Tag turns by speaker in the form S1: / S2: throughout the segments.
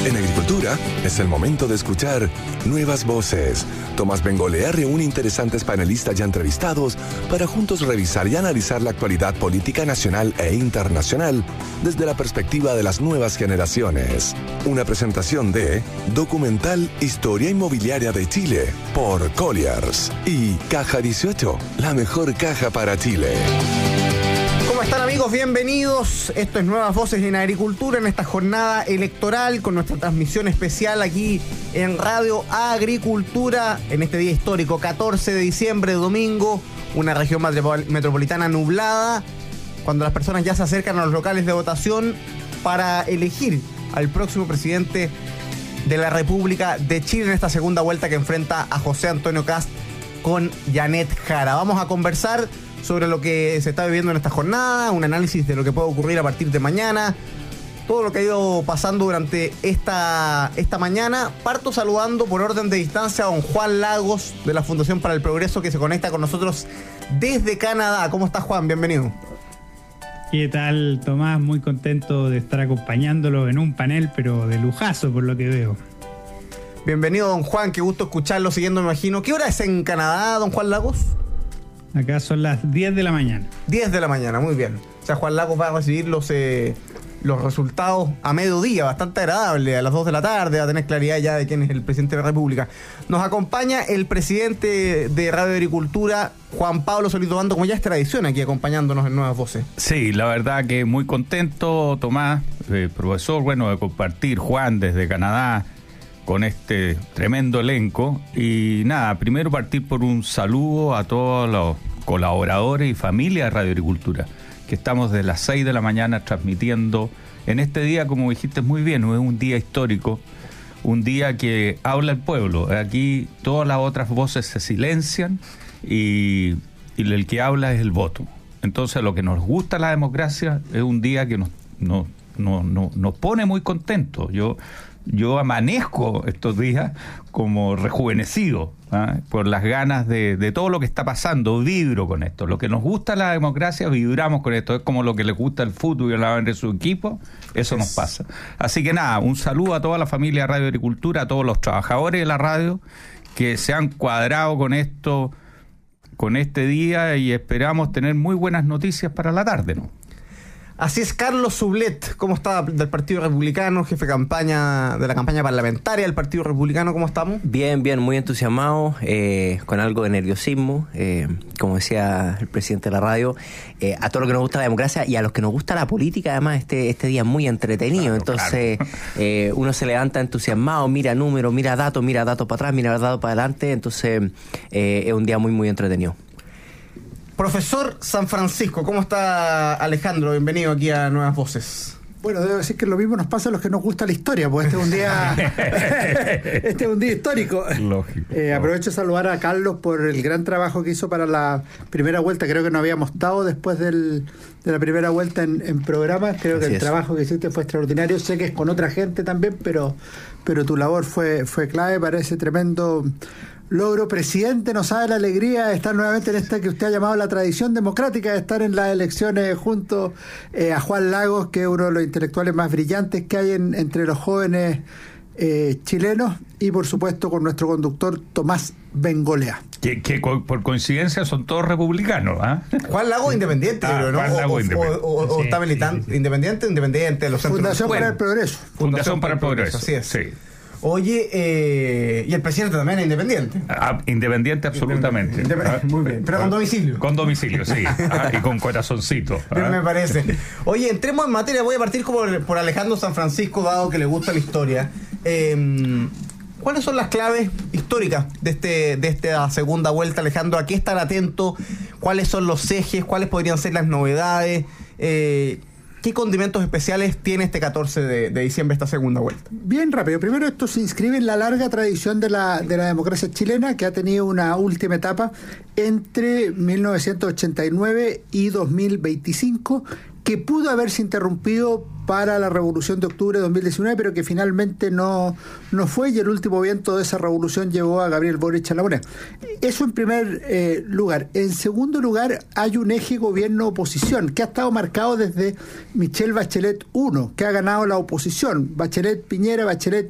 S1: En agricultura es el momento de escuchar nuevas voces. Tomás Bengolea reúne interesantes panelistas ya entrevistados para juntos revisar y analizar la actualidad política nacional e internacional desde la perspectiva de las nuevas generaciones. Una presentación de Documental Historia Inmobiliaria de Chile por Colliers y Caja 18, la mejor caja para Chile.
S2: ¿Cómo están, amigos? Bienvenidos. Esto es Nuevas Voces en Agricultura en esta jornada electoral con nuestra transmisión especial aquí en Radio Agricultura en este día histórico, 14 de diciembre, domingo, una región metropolitana nublada, cuando las personas ya se acercan a los locales de votación para elegir al próximo presidente de la República de Chile en esta segunda vuelta que enfrenta a José Antonio Kast con Janet Jara. Vamos a conversar sobre lo que se está viviendo en esta jornada, un análisis de lo que puede ocurrir a partir de mañana, todo lo que ha ido pasando durante esta mañana. Parto saludando por orden de distancia a don Juan Lagos de la Fundación para el Progreso, que se conecta con nosotros desde Canadá. ¿Cómo estás, Juan? Bienvenido.
S3: ¿Qué tal, Tomás? Muy contento de estar acompañándolo en un panel, pero de lujazo por lo que veo.
S2: Bienvenido, don Juan, qué gusto escucharlo siguiendo, me imagino. ¿Qué hora es en Canadá, don Juan Lagos?
S3: Acá son las 10 de la mañana.
S2: 10 de la mañana, muy bien. O sea, Juan Lagos va a recibir los resultados a mediodía, bastante agradable, a las 2 de la tarde, va a tener claridad ya de quién es el presidente de la República. Nos acompaña el presidente de Radio Agricultura, Juan Pablo Solito Bando, como ya es tradición aquí acompañándonos en Nuevas Voces.
S4: Sí, la verdad que muy contento, Tomás, profesor, bueno, de compartir, Juan, desde Canadá, con este tremendo elenco. Y nada, primero partir por un saludo a todos los colaboradores y familia de Radio Agricultura, que estamos desde las 6 de la mañana transmitiendo en este día, como dijiste muy bien, es un día histórico, un día que habla el pueblo. Aquí todas las otras voces se silencian y el que habla es el voto. Entonces, lo que nos gusta la democracia es un día que nos pone muy contentos. Yo amanezco estos días como rejuvenecido, ¿eh? Por las ganas de todo lo que está pasando. Vibro con esto. Lo que nos gusta la democracia, vibramos con esto. Es como lo que le gusta el fútbol y la de su equipo. Eso nos pasa. Así que nada, un saludo a toda la familia de Radio Agricultura, a todos los trabajadores de la radio que se han cuadrado con esto, con este día, y esperamos tener muy buenas noticias para la tarde, ¿no?
S2: Así es. Carlos Sublet, ¿cómo está? Del Partido Republicano, jefe de campaña de la campaña parlamentaria del Partido Republicano, ¿cómo estamos?
S5: Bien, muy entusiasmado, con algo de nerviosismo, como decía el presidente de la radio, a todo lo que nos gusta la democracia y a los que nos gusta la política. Además, este día es muy entretenido, claro, entonces claro. Uno se levanta entusiasmado, mira números, mira datos para atrás, mira datos para adelante, entonces es un día muy entretenido.
S2: Profesor San Francisco, ¿cómo está Alejandro? Bienvenido aquí a Nuevas Voces.
S6: Bueno, debo decir que lo mismo nos pasa a los que nos gusta la historia, porque este es un día este es un día histórico.
S4: Lógico.
S6: Aprovecho de saludar a Carlos por el gran trabajo que hizo para la primera vuelta. Creo que no habíamos estado después de la primera vuelta en programas. Creo que el trabajo que hiciste fue extraordinario. Sé que es con otra gente también, pero tu labor fue clave para ese tremendo logro. Presidente, nos sabe la alegría de estar nuevamente en esta que usted ha llamado la tradición democrática, de estar en las elecciones junto a Juan Lagos, que es uno de los intelectuales más brillantes que hay entre los jóvenes chilenos, y por supuesto con nuestro conductor Tomás Bengolea.
S4: Que por coincidencia son todos republicanos, ¿eh?
S2: Juan Lagos independiente, ¿no?
S4: Juan Lagos
S2: o está militante,
S4: sí.
S2: independiente de los centros.
S6: Fundación para el Progreso.
S4: Fundación para el Progreso,
S2: así es.
S4: Sí.
S2: Oye, y el presidente también es independiente.
S4: Independiente, absolutamente.
S2: Muy bien, pero con domicilio.
S4: Con domicilio, sí. Y con corazoncito.
S2: Me parece. Oye, entremos en materia. Voy a partir por Alejandro San Francisco, dado que le gusta la historia. ¿Cuáles son las claves históricas de esta segunda vuelta, Alejandro? ¿A qué estar atento? ¿Cuáles son los ejes? ¿Cuáles podrían ser las novedades? ¿Qué condimentos especiales tiene este 14 de diciembre esta segunda vuelta?
S6: Bien rápido. Primero, esto se inscribe en la larga tradición de la democracia chilena, que ha tenido una última etapa entre 1989 y 2025, que pudo haberse interrumpido para la revolución de octubre de 2019, pero que finalmente no fue, y el último viento de esa revolución llevó a Gabriel Boric a la moneda. Eso en primer lugar. En segundo lugar, hay un eje gobierno-oposición que ha estado marcado desde Michelle Bachelet 1, que ha ganado la oposición. Bachelet-Piñera,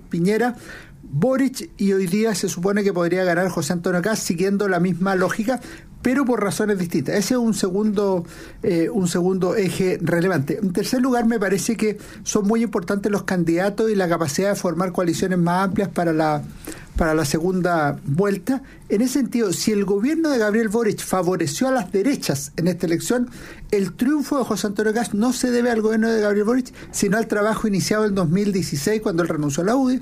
S6: Boric, y hoy día se supone que podría ganar José Antonio Kast siguiendo la misma lógica, pero por razones distintas. Ese es un segundo eje relevante. En tercer lugar, me parece que son muy importantes los candidatos y la capacidad de formar coaliciones más amplias para la segunda vuelta. En ese sentido, si el gobierno de Gabriel Boric favoreció a las derechas en esta elección, el triunfo de José Antonio Kast no se debe al gobierno de Gabriel Boric, sino al trabajo iniciado en 2016, cuando él renunció a la UDI,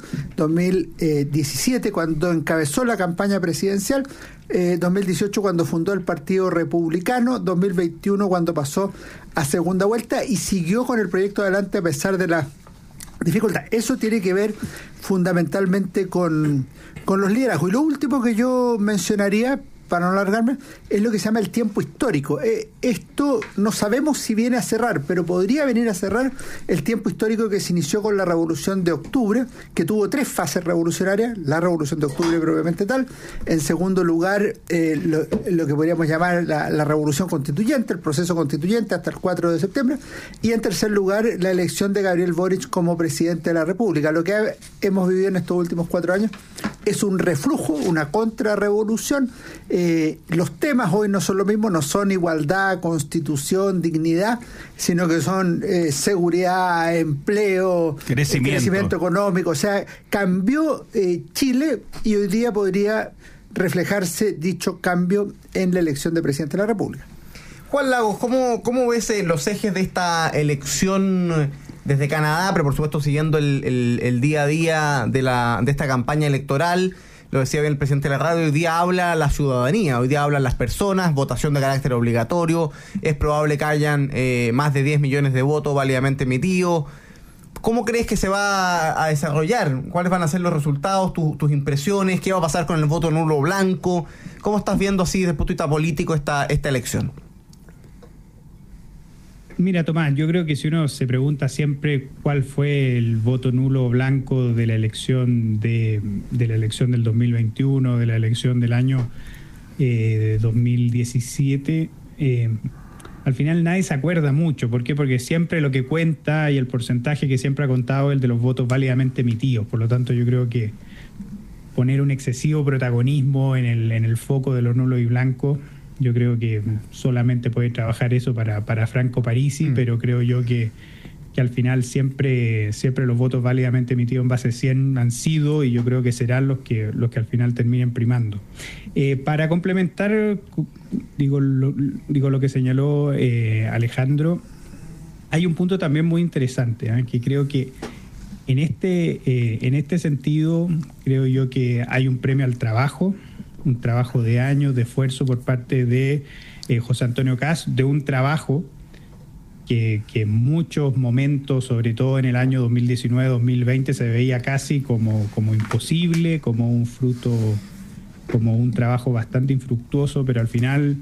S6: 2017, cuando encabezó la campaña presidencial, 2018, cuando fundó el Partido Republicano, 2021, cuando pasó a segunda vuelta y siguió con el proyecto adelante a pesar de la dificultad. Eso tiene que ver fundamentalmente con los liderazgos. Y lo último que yo mencionaría, para no alargarme, es lo que se llama el tiempo histórico. Esto no sabemos si viene a cerrar, pero podría venir a cerrar el tiempo histórico que se inició con la Revolución de Octubre, que tuvo 3 fases revolucionarias: la Revolución de Octubre propiamente tal, en segundo lugar lo que podríamos llamar la Revolución Constituyente, el proceso constituyente hasta el 4 de septiembre, y en tercer lugar la elección de Gabriel Boric como presidente de la República. Lo que hemos vivido en estos últimos 4 años es un reflujo, una contrarrevolución. Los temas hoy no son lo mismo, no son igualdad, constitución, dignidad, sino que son seguridad, empleo, crecimiento económico. O sea, cambió Chile, y hoy día podría reflejarse dicho cambio en la elección de presidente de la República.
S2: Juan Lagos, ¿cómo ves los ejes de esta elección desde Canadá, pero por supuesto siguiendo el día a día de esta campaña electoral? Lo decía bien el presidente de la radio, hoy día habla la ciudadanía, hoy día hablan las personas, votación de carácter obligatorio, es probable que hayan más de 10 millones de votos válidamente emitidos. ¿Cómo crees que se va a desarrollar? ¿Cuáles van a ser los resultados, tus impresiones? ¿Qué va a pasar con el voto nulo blanco? ¿Cómo estás viendo así desde el punto de vista político esta elección?
S3: Mira, Tomás, yo creo que si uno se pregunta siempre cuál fue el voto nulo o blanco de la elección de la elección del 2021, de la elección del año 2017, al final nadie se acuerda mucho. ¿Por qué? Porque siempre lo que cuenta y el porcentaje que siempre ha contado es el de los votos válidamente emitidos. Por lo tanto, yo creo que poner un excesivo protagonismo en el foco de los nulos y blancos, yo creo que solamente puede trabajar eso para Franco Parisi, pero creo yo que al final siempre los votos válidamente emitidos en base 100 han sido, y yo creo que serán los que al final terminen primando. Para complementar, digo lo que señaló Alejandro, hay un punto también muy interesante, que creo que en este sentido creo yo que hay un premio al trabajo, un trabajo de años de esfuerzo por parte de José Antonio Kast, de un trabajo que en muchos momentos, sobre todo en el año 2019-2020, se veía casi como imposible, como un fruto, como un trabajo bastante infructuoso, pero al final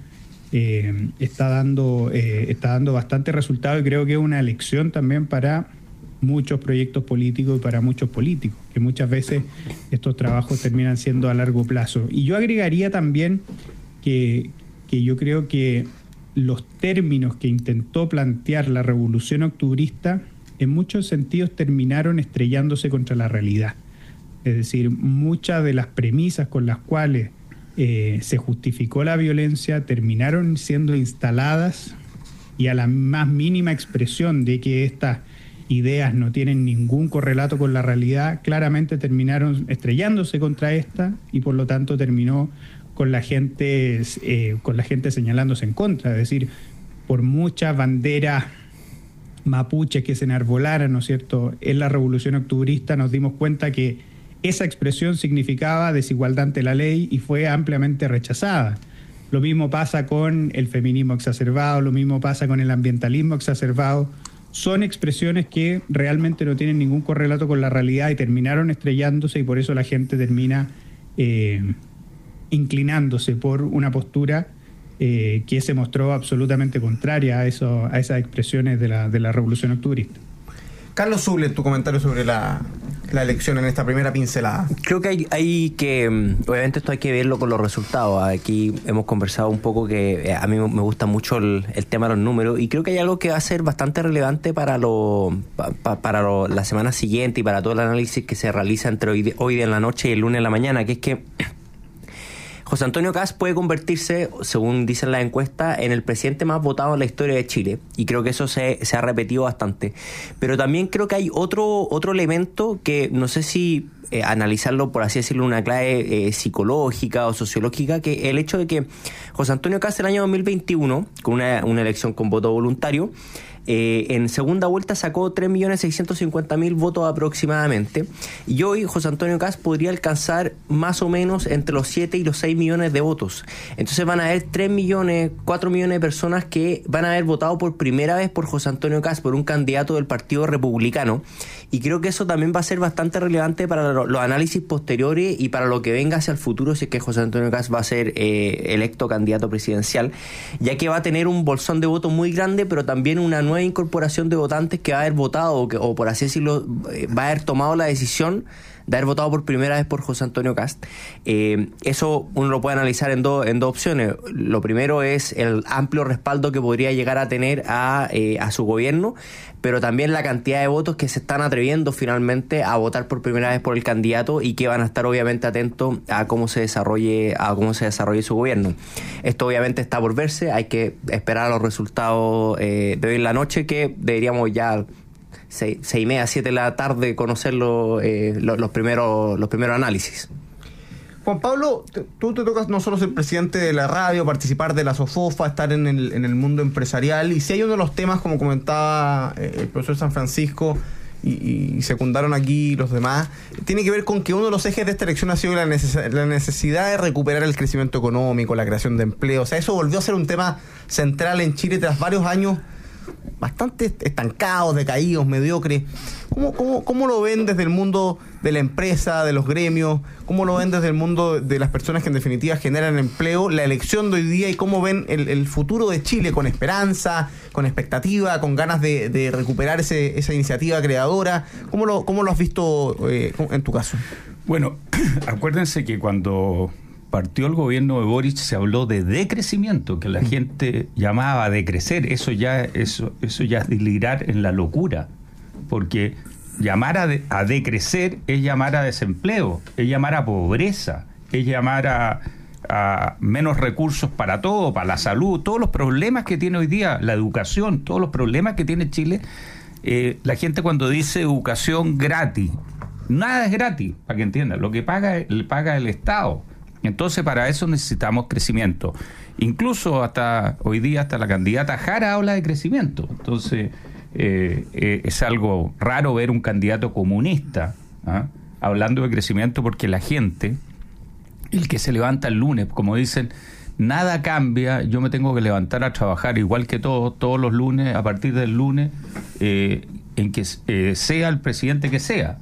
S3: está dando bastante resultado, y creo que es una lección también para muchos proyectos políticos y para muchos políticos, que muchas veces estos trabajos terminan siendo a largo plazo. Y yo agregaría también que yo creo que los términos que intentó plantear la revolución octubrista en muchos sentidos terminaron estrellándose contra la realidad. Es decir, muchas de las premisas con las cuales se justificó la violencia terminaron siendo instaladas, y a la más mínima expresión de que estas ideas no tienen ningún correlato con la realidad, claramente terminaron estrellándose contra esta, y por lo tanto terminó con la gente señalándose en contra. Es decir, por muchas banderas mapuches que se enarbolaran, ¿no es cierto?, en la revolución octubrista, nos dimos cuenta que esa expresión significaba desigualdad ante la ley y fue ampliamente rechazada. Lo mismo pasa con el feminismo exacerbado, lo mismo pasa con el ambientalismo exacerbado. Son expresiones que realmente no tienen ningún correlato con la realidad y terminaron estrellándose, y por eso la gente termina inclinándose por una postura que se mostró absolutamente contraria a esas expresiones de la revolución octubrista.
S2: Carlos Zuble, tu comentario sobre la elección en esta primera pincelada.
S5: Creo que hay que, obviamente esto hay que verlo con los resultados. Aquí hemos conversado un poco que a mí me gusta mucho el tema de los números, y creo que hay algo que va a ser bastante relevante para la semana siguiente y para todo el análisis que se realiza entre hoy día en la noche y el lunes en la mañana, que es que José Antonio Kast puede convertirse, según dicen las encuestas, en el presidente más votado en la historia de Chile, y creo que eso se ha repetido bastante. Pero también creo que hay otro elemento que no sé si analizarlo, por así decirlo, una clave psicológica o sociológica, que el hecho de que José Antonio Kast el año 2021, con una elección con voto voluntario, en segunda vuelta sacó 3.650.000 votos aproximadamente, y hoy José Antonio Kast podría alcanzar más o menos entre los 7 y los 6 millones de votos. Entonces van a haber 3 millones, 4 millones de personas que van a haber votado por primera vez por José Antonio Kast, por un candidato del Partido Republicano, y creo que eso también va a ser bastante relevante para los análisis posteriores y para lo que venga hacia el futuro, si es que José Antonio Kast va a ser electo candidato presidencial, ya que va a tener un bolsón de votos muy grande, pero también una nueva incorporación de votantes que va a haber votado o por así decirlo, va a haber tomado la decisión de haber votado por primera vez por José Antonio Kast. Eso uno lo puede analizar en dos opciones. Lo primero es el amplio respaldo que podría llegar a tener a su gobierno, pero también la cantidad de votos que se están atreviendo finalmente a votar por primera vez por el candidato, y que van a estar obviamente atentos a cómo se desarrolle su gobierno. Esto obviamente está por verse, hay que esperar a los resultados de hoy en la noche, que deberíamos ya 6:30, 7 de la tarde conocer los primeros análisis.
S2: Juan Pablo, tú te tocas no solo ser presidente de la radio, participar de la SOFOFA, estar en el mundo empresarial, y si hay uno de los temas, como comentaba el profesor San Francisco y secundaron aquí los demás, tiene que ver con que uno de los ejes de esta elección ha sido la necesidad de recuperar el crecimiento económico, la creación de empleo. O sea, eso volvió a ser un tema central en Chile tras varios años bastante estancados, decaídos, mediocres. ¿Cómo lo ven desde el mundo de la empresa, de los gremios? ¿Cómo lo ven desde el mundo de las personas que en definitiva generan empleo, la elección de hoy día, y cómo ven el futuro de Chile con esperanza, con expectativa, con ganas de recuperar esa iniciativa creadora? ¿Cómo lo has visto en tu caso?
S4: Bueno, acuérdense que cuando partió el gobierno de Boric se habló de decrecimiento, que la gente llamaba a decrecer. Eso ya es delirar en la locura, porque llamar a decrecer es llamar a desempleo, es llamar a pobreza, es llamar a menos recursos para todo, para la salud, todos los problemas que tiene hoy día la educación, todos los problemas que tiene Chile. La gente cuando dice educación gratis, nada es gratis, para que entiendan, lo que le paga el Estado. Entonces, para eso necesitamos crecimiento. Incluso hasta hoy día, hasta la candidata Jara habla de crecimiento. Entonces, es algo raro ver un candidato comunista hablando de crecimiento, porque la gente, el que se levanta el lunes, como dicen, nada cambia, yo me tengo que levantar a trabajar igual que todos los lunes, a partir del lunes, en que sea el presidente que sea.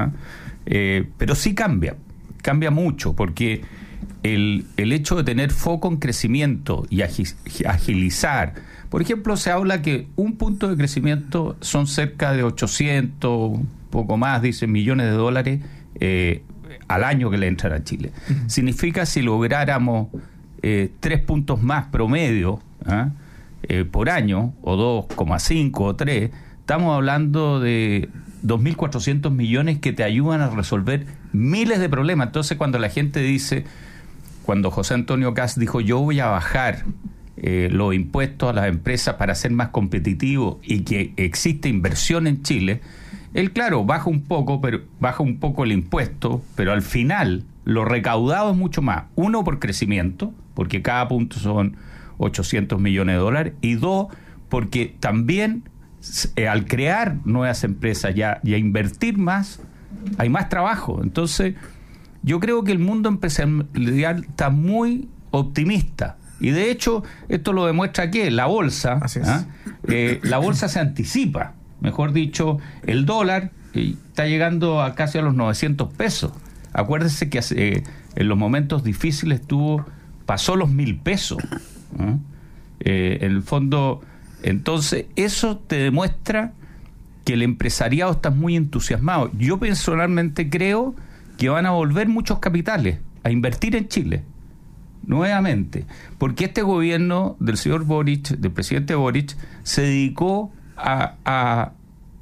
S4: Pero sí cambia mucho, porque el hecho de tener foco en crecimiento y agilizar, por ejemplo, se habla que un punto de crecimiento son cerca de 800, poco más, dicen, millones de dólares al año que le entran a Chile. Significa, si lográramos 3 puntos más promedio por año, o 2,5 o 3, estamos hablando de 2.400 millones que te ayudan a resolver miles de problemas. Entonces, cuando la gente dice, cuando José Antonio Kast dijo, yo voy a bajar los impuestos a las empresas para ser más competitivo y que existe inversión en Chile, él, claro, baja un poco el impuesto, pero al final lo recaudado es mucho más. 1, por crecimiento, porque cada punto son 800 millones de dólares, y 2, porque también al crear nuevas empresas y a invertir más, hay más trabajo. Entonces, yo creo que el mundo empresarial está muy optimista. Y de hecho, esto lo demuestra que la bolsa, la bolsa se anticipa. Mejor dicho, el dólar está llegando a casi a los 900 pesos. Acuérdense que en los momentos difíciles pasó los 1.000 pesos. En el fondo, entonces, eso te demuestra que el empresariado está muy entusiasmado. Yo personalmente creo que van a volver muchos capitales a invertir en Chile, nuevamente, porque este gobierno del señor Boric, del presidente Boric, se dedicó a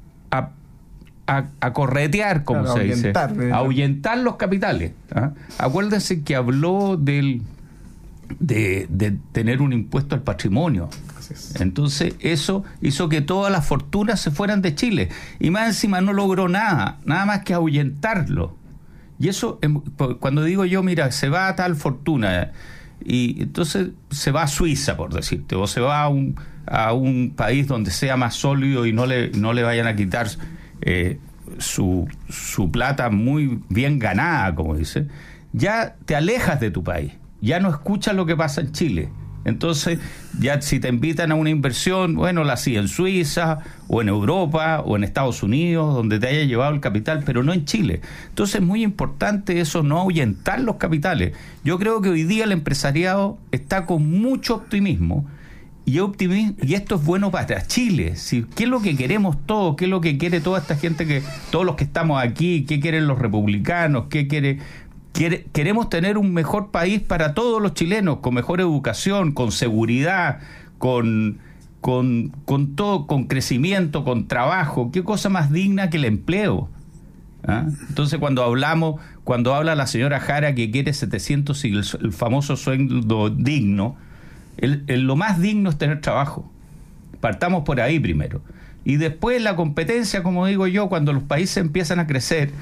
S4: corretear, como se dice, a ahuyentar los capitales. Acuérdense que habló de tener un impuesto al patrimonio. Entonces eso hizo que todas las fortunas se fueran de Chile, y más encima no logró nada más que ahuyentarlo. Y eso, cuando digo yo, mira, se va a tal fortuna, y entonces se va a Suiza, por decirte, o se va a un país donde sea más sólido y no le vayan a quitar su plata muy bien ganada, como dice, ya te alejas de tu país, ya no escuchas lo que pasa en Chile. Entonces, ya si te invitan a una inversión, bueno, la hacía en Suiza, o en Europa, o en Estados Unidos, donde te haya llevado el capital, pero no en Chile. Entonces, es muy importante eso, no ahuyentar los capitales. Yo creo que hoy día el empresariado está con mucho optimismo, y esto es bueno para Chile. ¿Qué es lo que queremos todos? ¿Qué es lo que quiere toda esta gente, todos los que estamos aquí? ¿Qué quieren los republicanos? ¿Qué queremos tener un mejor país para todos los chilenos, con mejor educación, con seguridad, con todo, con crecimiento, con trabajo? ¿Qué cosa más digna que el empleo? Entonces, cuando habla la señora Jara que quiere 700 y el famoso sueldo digno, lo más digno es tener trabajo. Partamos por ahí primero. Y después la competencia, como digo yo, cuando los países empiezan a crecer.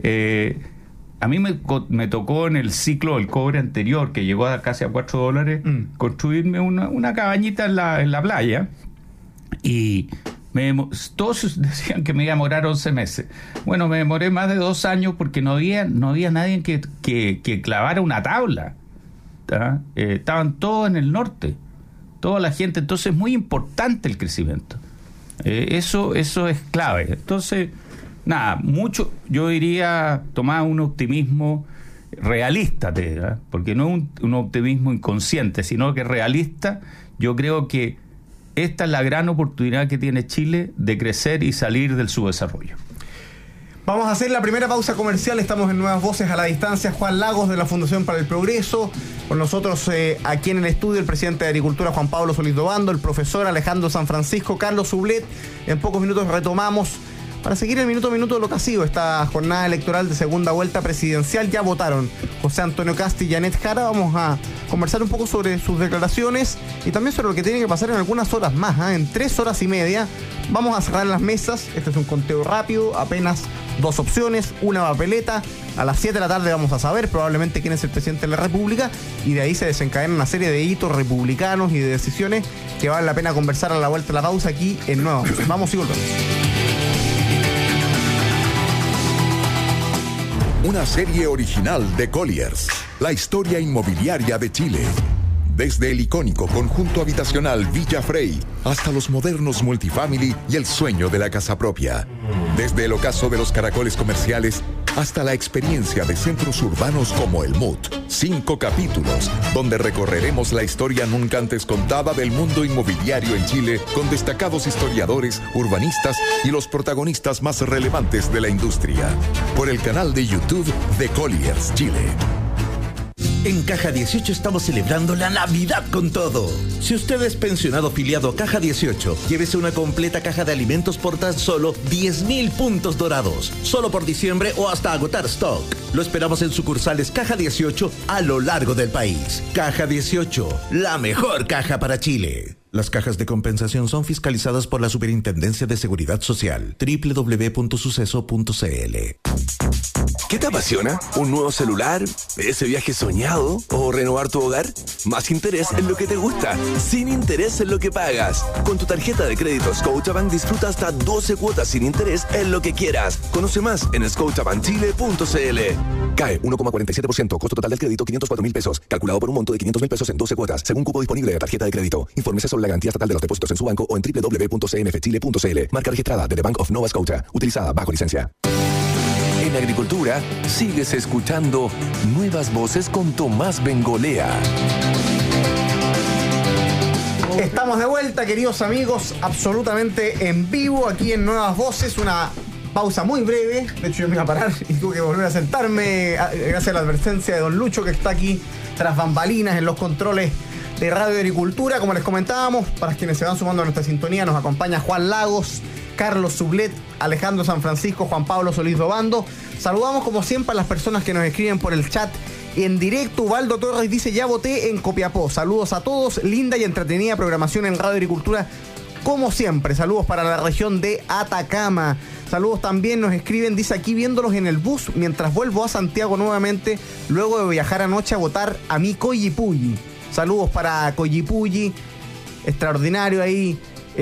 S4: A mí me tocó en el ciclo del cobre anterior, que llegó a casi a $4, construirme una cabañita en la playa, y todos decían que me iba a demorar 11 meses. Bueno, me demoré más de 2 años porque no había nadie que clavara una tabla. Estaban todos en el norte, toda la gente. Entonces es muy importante el crecimiento. Eso es clave. Entonces, nada, yo diría, tomar un optimismo realista, porque no es un optimismo inconsciente, sino que realista. Yo creo que esta es la gran oportunidad que tiene Chile de crecer y salir del subdesarrollo.
S2: Vamos a hacer la primera pausa comercial. Estamos en Nuevas Voces a la distancia. Juan Lagos, de la Fundación para el Progreso. Con nosotros aquí en el estudio el presidente de Agricultura, Juan Pablo Solís Dobando, el profesor Alejandro San Francisco, Carlos Sublet. En pocos minutos retomamos para seguir el minuto a minuto de lo que ha sido esta jornada electoral de segunda vuelta presidencial. Ya votaron José Antonio Kast y Janet Jara. Vamos a conversar un poco sobre sus declaraciones y también sobre lo que tiene que pasar en algunas horas más. En 3 horas y media vamos a cerrar las mesas. Este es un conteo rápido, apenas 2 opciones, una papeleta. A las 7 de la tarde vamos a saber probablemente quién es el presidente de la República, y de ahí se desencadenan una serie de hitos republicanos y de decisiones que vale la pena conversar a la vuelta de la pausa aquí en Nueva Voces. Vamos y volvemos.
S1: Una serie original de Colliers, la historia inmobiliaria de Chile. Desde el icónico conjunto habitacional Villa Frey hasta los modernos multifamily y el sueño de la casa propia. Desde el ocaso de los caracoles comerciales hasta la experiencia de centros urbanos como el MUT. 5 capítulos donde recorreremos la historia nunca antes contada del mundo inmobiliario en Chile, con destacados historiadores, urbanistas y los protagonistas más relevantes de la industria. Por el canal de YouTube de Colliers Chile.
S7: En Caja 18 estamos celebrando la Navidad con todo. Si usted es pensionado afiliado a Caja 18, llévese una completa caja de alimentos por tan solo 10.000 puntos dorados. Solo por diciembre o hasta agotar stock. Lo esperamos en sucursales Caja 18 a lo largo del país. Caja 18, la mejor caja para Chile. Las cajas de compensación son fiscalizadas por la Superintendencia de Seguridad Social. www.suceso.cl.
S8: ¿Qué te apasiona? ¿Un nuevo celular? ¿Ese viaje soñado? ¿O renovar tu hogar? Más interés en lo que te gusta, sin interés en lo que pagas. Con tu tarjeta de crédito Scotiabank disfruta hasta 12 cuotas sin interés en lo que quieras. Conoce más en scotiabankchile.cl. CAE 1,47%, costo total del crédito 504.000 pesos, calculado por un monto de 500.000 pesos en 12 cuotas, según cupo disponible de la tarjeta de crédito. Infórmese sobre la garantía estatal de los depósitos en su banco o en www.cnfchile.cl. Marca registrada de The Bank of Nova Scotia, utilizada bajo licencia.
S1: En Agricultura, sigues escuchando Nuevas Voces con Tomás Bengolea.
S2: Estamos de vuelta, queridos amigos, absolutamente en vivo aquí en Nuevas Voces. Una pausa muy breve. De hecho, yo me iba a parar y tuve que volver a sentarme gracias a la advertencia de don Lucho, que está aquí tras bambalinas en los controles de Radio Agricultura. Como les comentábamos, para quienes se van sumando a nuestra sintonía, nos acompaña Juan Lagos, Carlos Sublet, Alejandro San Francisco, Juan Pablo Solís Dobando. Saludamos como siempre a las personas que nos escriben por el chat en directo. Ubaldo Torres dice: ya voté en Copiapó. Saludos a todos, linda y entretenida programación en Radio Agricultura como siempre. Saludos para la región de Atacama. Saludos también, nos escriben, dice aquí viéndolos en el bus mientras vuelvo a Santiago nuevamente, luego de viajar anoche a votar a mi Coyipulli. Saludos para Coyipulli, extraordinario ahí,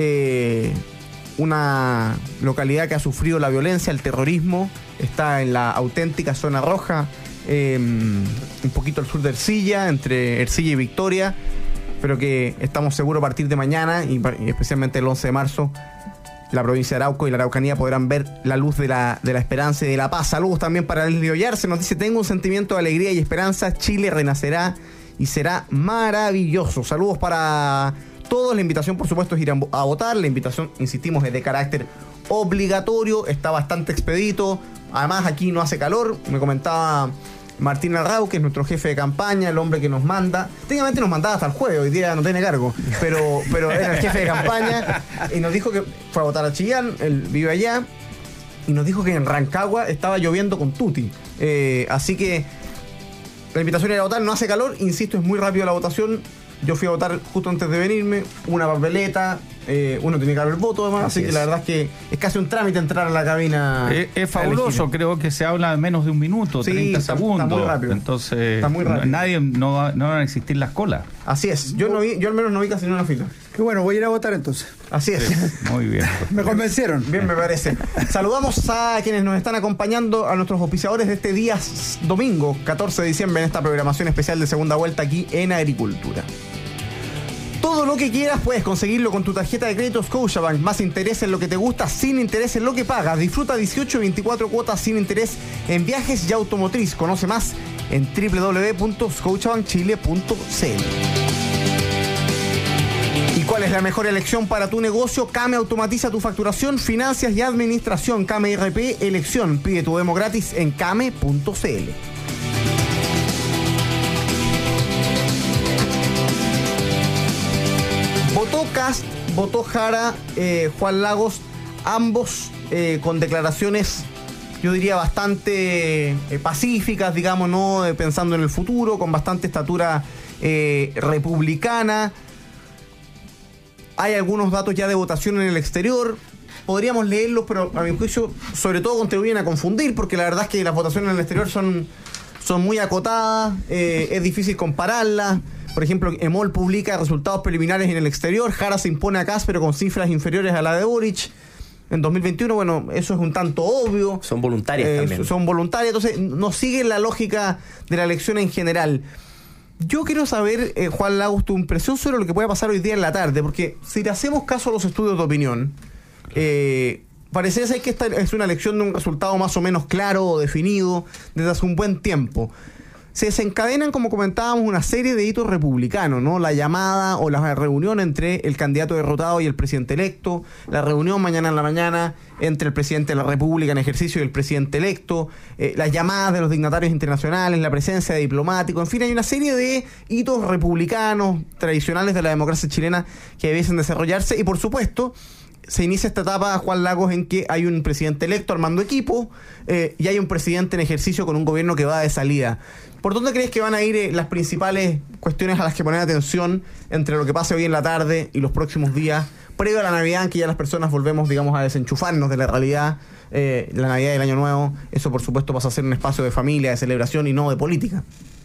S2: una localidad que ha sufrido la violencia, el terrorismo, está en la auténtica zona roja, un poquito al sur de Ercilla, entre Ercilla y Victoria, pero que estamos seguros a partir de mañana y especialmente el 11 de marzo, la provincia de Arauco y la Araucanía podrán ver la luz de la esperanza y de la paz. Saludos también para Leslie Ollarse, nos dice: tengo un sentimiento de alegría y esperanza, Chile renacerá y será maravilloso. Saludos para todos, la invitación por supuesto es ir a votar, la invitación, insistimos, es de carácter obligatorio, está bastante expedito, además aquí no hace calor, me comentaba Martín Arrau, que es nuestro jefe de campaña, el hombre que nos manda, técnicamente nos mandaba hasta el jueves, hoy día no tiene cargo, pero era el jefe de campaña y nos dijo que fue a votar a Chillán, él vive allá, y nos dijo que en Rancagua estaba lloviendo con tuti, así que la invitación era a votar, no hace calor, insisto, es muy rápido la votación. Yo fui a votar justo antes de venirme, una papeleta, uno tenía que dar el voto además, así que la verdad es que es casi un trámite entrar a la cabina.
S4: Es fabuloso, creo que se habla en menos de un minuto, sí, 30 segundos. Está muy rápido. Entonces, está muy rápido. No van a existir las colas.
S2: Así es, yo al menos no vi casi una fila.
S6: Qué bueno, voy a ir a votar entonces.
S2: Así es.
S4: Sí, muy bien.
S6: Me convencieron.
S2: Bien, me parece. Saludamos a quienes nos están acompañando, a nuestros auspiciadores de este día domingo, 14 de diciembre, en esta programación especial de segunda vuelta aquí en Agricultura. Todo lo que quieras puedes conseguirlo con tu tarjeta de crédito Scotiabank. Más interés en lo que te gusta, sin interés en lo que pagas. Disfruta 18 y 24 cuotas sin interés en viajes y automotriz. Conoce más en www.scotiabankchile.cl. ¿Y cuál es la mejor elección para tu negocio? Kame automatiza tu facturación, finanzas y administración. Kame RP Elección. Pide tu demo gratis en kame.cl. Votó Kast, votó Jara, Juan Lagos, ambos con declaraciones, yo diría, bastante pacíficas, digamos, ¿no? Pensando en el futuro, con bastante estatura republicana. Hay algunos datos ya de votación en el exterior. Podríamos leerlos, pero a mi juicio, sobre todo contribuyen a confundir, porque la verdad es que las votaciones en el exterior son muy acotadas, es difícil compararlas. Por ejemplo, EMOL publica resultados preliminares en el exterior. Jara se impone a Kast, pero con cifras inferiores a la de Boric. En 2021, bueno, eso es un tanto obvio.
S5: Son voluntarias también.
S2: Son voluntarias, entonces no sigue la lógica de la elección en general. Yo quiero saber, Juan Lagos, tu impresión sobre lo que puede pasar hoy día en la tarde, porque si le hacemos caso a los estudios de opinión, parece ser que esta es una elección de un resultado más o menos claro o definido desde hace un buen tiempo. Se desencadenan, como comentábamos, una serie de hitos republicanos, ¿no? La llamada o la reunión entre el candidato derrotado y el presidente electo, la reunión mañana en la mañana entre el presidente de la República en ejercicio y el presidente electo, las llamadas de los dignatarios internacionales, la presencia de diplomáticos, en fin, hay una serie de hitos republicanos tradicionales de la democracia chilena que debiesen desarrollarse y, por supuesto, se inicia esta etapa, Juan Lagos, en que hay un presidente electo armando equipo y hay un presidente en ejercicio con un gobierno que va de salida. ¿Por dónde crees que van a ir las principales cuestiones a las que poner atención entre lo que pase hoy en la tarde y los próximos días, previo a la Navidad, en que ya las personas volvemos, digamos, a desenchufarnos de la realidad, la Navidad y el Año Nuevo? Eso, por supuesto, pasa a ser un espacio de familia, de celebración y no de política.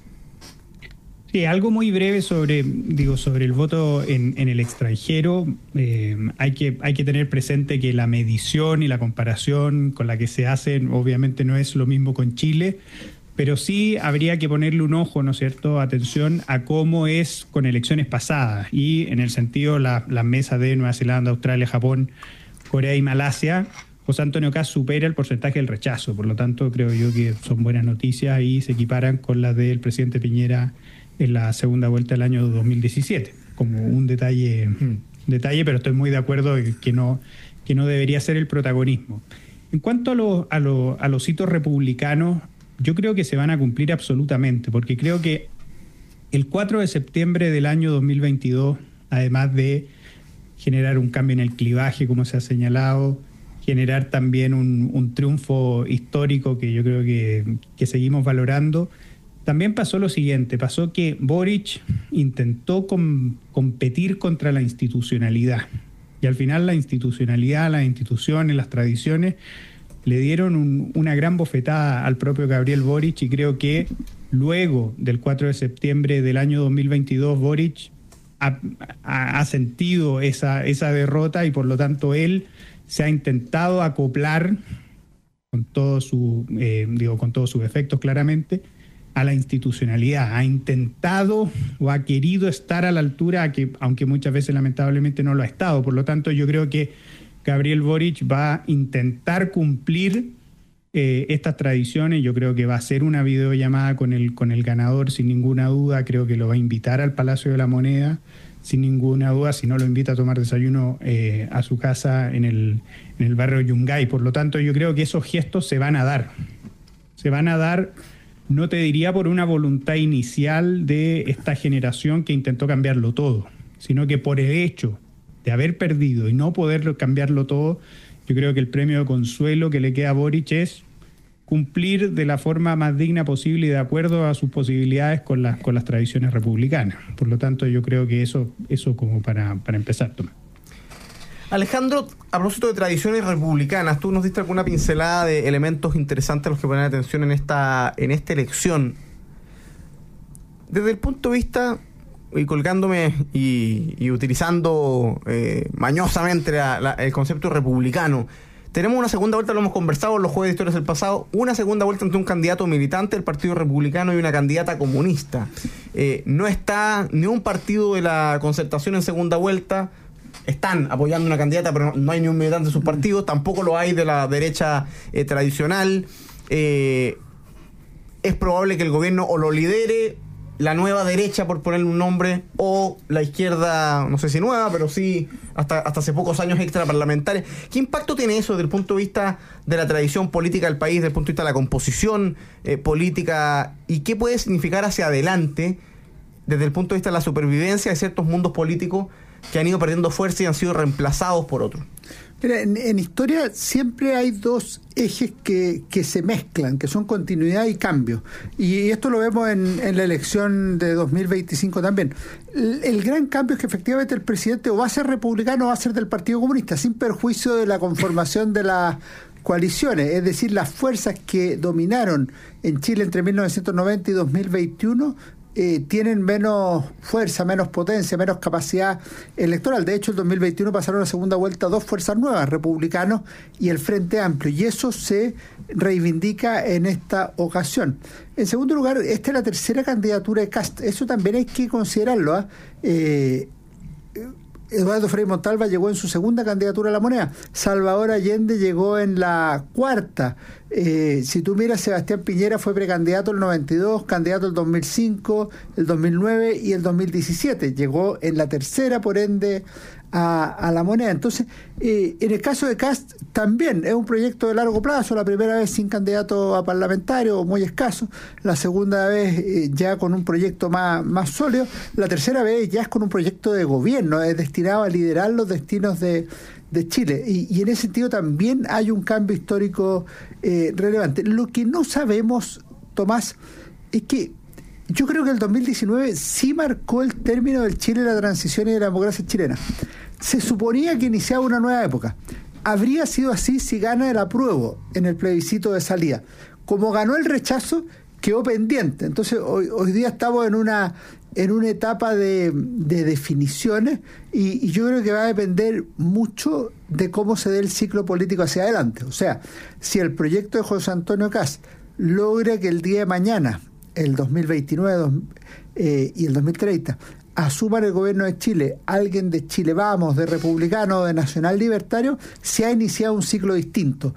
S3: Sí, algo muy breve sobre el voto en el extranjero. Hay que tener presente que la medición y la comparación con la que se hacen obviamente no es lo mismo con Chile, pero sí habría que ponerle un ojo, ¿no es cierto?, atención a cómo es con elecciones pasadas y en el sentido las mesas de Nueva Zelanda, Australia, Japón, Corea y Malasia. José Antonio Kast supera el porcentaje del rechazo, por lo tanto creo yo que son buenas noticias y se equiparan con las del presidente Piñera en la segunda vuelta del año 2017. como un detalle, pero estoy muy de acuerdo que no debería ser el protagonismo. En cuanto a los hitos republicanos, yo creo que se van a cumplir absolutamente, porque creo que el 4 de septiembre del año 2022, además de generar un cambio en el clivaje, como se ha señalado, generar también un triunfo histórico que yo creo que seguimos valorando, también pasó lo siguiente, pasó que Boric intentó competir contra la institucionalidad, y al final la institucionalidad, las instituciones, las tradiciones, le dieron una gran bofetada al propio Gabriel Boric, y creo que luego del 4 de septiembre del año 2022, Boric ha sentido esa derrota, y por lo tanto él se ha intentado acoplar con todos sus efectos claramente a la institucionalidad, ha intentado o ha querido estar a la altura, aunque muchas veces lamentablemente no lo ha estado. Por lo tanto, yo creo que Gabriel Boric va a intentar cumplir estas tradiciones. Yo creo que va a hacer una videollamada con el ganador sin ninguna duda. Creo que lo va a invitar al Palacio de la Moneda sin ninguna duda, si no lo invita a tomar desayuno a su casa en el barrio Yungay. Por lo tanto, yo creo que esos gestos se van a dar. Se van a dar, no te diría por una voluntad inicial de esta generación que intentó cambiarlo todo, sino que por el hecho de haber perdido y no poder cambiarlo todo, yo creo que el premio de consuelo que le queda a Boric es cumplir de la forma más digna posible y de acuerdo a sus posibilidades con las tradiciones republicanas. Por lo tanto, yo creo que eso como para empezar, Tomás.
S2: Alejandro, a propósito de tradiciones republicanas, tú nos diste alguna pincelada de elementos interesantes a los que poner atención en esta elección. Desde el punto de vista, y colgándome y utilizando mañosamente el concepto republicano, tenemos una segunda vuelta, lo hemos conversado en los jueves de historias del pasado, una segunda vuelta entre un candidato militante del Partido Republicano y una candidata comunista. No está ni un partido de la Concertación en segunda vuelta, están apoyando una candidata, pero no hay ni un militante de sus partidos, tampoco lo hay de la derecha tradicional. Es probable que el gobierno o lo lidere la nueva derecha, por ponerle un nombre, o la izquierda, no sé si nueva, pero sí hasta hace pocos años extraparlamentaria. ¿Qué impacto tiene eso desde el punto de vista de la tradición política del país, desde el punto de vista de la composición política, y qué puede significar hacia adelante desde el punto de vista de la supervivencia de ciertos mundos políticos que han ido perdiendo fuerza y han sido reemplazados por otros?
S6: Mira, en historia siempre hay dos ejes que se mezclan, que son continuidad y cambio. Y esto lo vemos en la elección de 2025 también. El gran cambio es que efectivamente el presidente o va a ser republicano o va a ser del Partido Comunista, sin perjuicio de la conformación de las coaliciones. Es decir, las fuerzas que dominaron en Chile entre 1990 y 2021 tienen menos fuerza, menos potencia, menos capacidad electoral. De hecho, en 2021 pasaron a segunda vuelta dos fuerzas nuevas, republicanos y el Frente Amplio, y eso se reivindica en esta ocasión. En segundo lugar, esta es la tercera candidatura de Kast. Eso también hay que considerarlo. Eduardo Frei Montalva llegó en su segunda candidatura a la Moneda. Salvador Allende llegó en la cuarta. Si tú miras, Sebastián Piñera fue precandidato el 92, candidato el 2005, el 2009 y el 2017. Llegó en la tercera, por ende, a la Moneda. Entonces, en el caso de Kast también es un proyecto de largo plazo. La primera vez sin candidato a parlamentario, muy escaso. La segunda vez ya con un proyecto más sólido. La tercera vez ya es con un proyecto de gobierno, es destinado a liderar los destinos de Chile. Y en ese sentido también hay un cambio histórico relevante. Lo que no sabemos, Tomás, es que yo creo que el 2019 sí marcó el término del Chile, la transición y de la democracia chilena. Se suponía que iniciaba una nueva época. Habría sido así si gana el apruebo en el plebiscito de salida. Como ganó el rechazo, quedó pendiente. Entonces hoy día estamos en una etapa de definiciones y yo creo que va a depender mucho de cómo se dé el ciclo político hacia adelante. O sea, si el proyecto de José Antonio Kast logra que el día de mañana, el 2029 y el 2030, asuman el gobierno de Chile alguien de Chile Vamos, de republicano, de nacional libertario, se ha iniciado un ciclo distinto,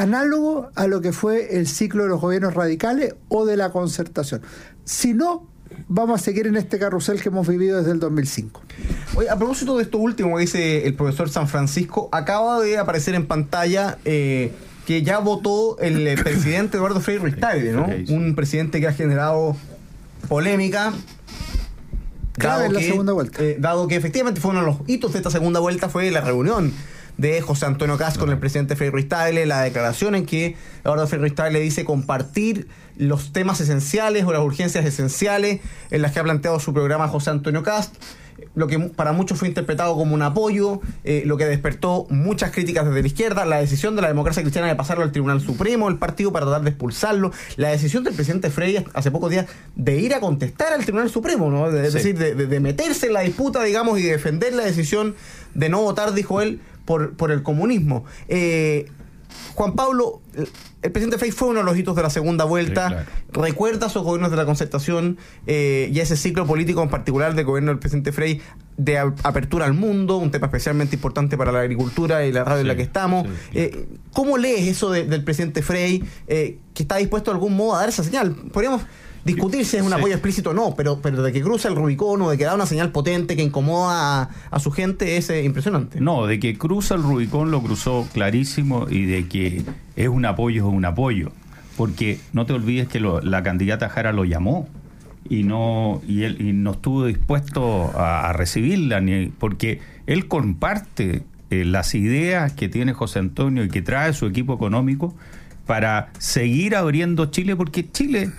S6: análogo a lo que fue el ciclo de los gobiernos radicales o de la Concertación. Si no, vamos a seguir en este carrusel que hemos vivido desde el 2005.
S2: Oye, a propósito de esto último que dice el profesor San Francisco, acaba de aparecer en pantalla que ya votó el presidente Eduardo Frei Ruiz-Tagle, ¿no? Un presidente que ha generado polémica.
S6: Clave en la segunda vuelta.
S2: Dado que efectivamente fue uno de los hitos de esta segunda vuelta, fue la reunión de José Antonio Kast con el presidente Frei Ruiz-Tagle, la declaración en que Eduardo Frei Ruiz-Tagle dice compartir los temas esenciales o las urgencias esenciales en las que ha planteado su programa José Antonio Kast, lo que para muchos fue interpretado como un apoyo, lo que despertó muchas críticas desde la izquierda, la decisión de la democracia cristiana de pasarlo al Tribunal Supremo, el partido para tratar de expulsarlo, la decisión del presidente Frei hace pocos días de ir a contestar al Tribunal Supremo, ¿no? Es decir, de meterse en la disputa, digamos, y de defender la decisión de no votar, dijo él, por el comunismo. Juan Pablo, el presidente Frei fue uno de los hitos de la segunda vuelta. Sí, claro. Recuerda sus gobiernos de la Concertación y ese ciclo político en particular del gobierno del presidente Frei de apertura al mundo, un tema especialmente importante para la agricultura y la radio en la que estamos. ¿Cómo lees eso del presidente Frei que está dispuesto de algún modo a dar esa señal? Podríamos discutir si es un apoyo explícito o no, pero de que cruza el Rubicón o de que da una señal potente que incomoda a su gente es impresionante.
S4: No, de que cruza el Rubicón lo cruzó clarísimo, y de que es un apoyo, porque no te olvides que la candidata Jara lo llamó y no estuvo dispuesto a recibirla, porque él comparte las ideas que tiene José Antonio y que trae su equipo económico para seguir abriendo Chile, porque Chile...